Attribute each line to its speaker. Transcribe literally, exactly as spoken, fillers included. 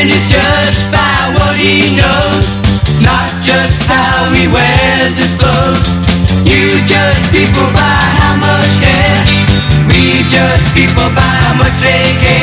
Speaker 1: is judged by what he knows, not just how he wears his clothes. You judge people by how much hair, we judge people by how much they care.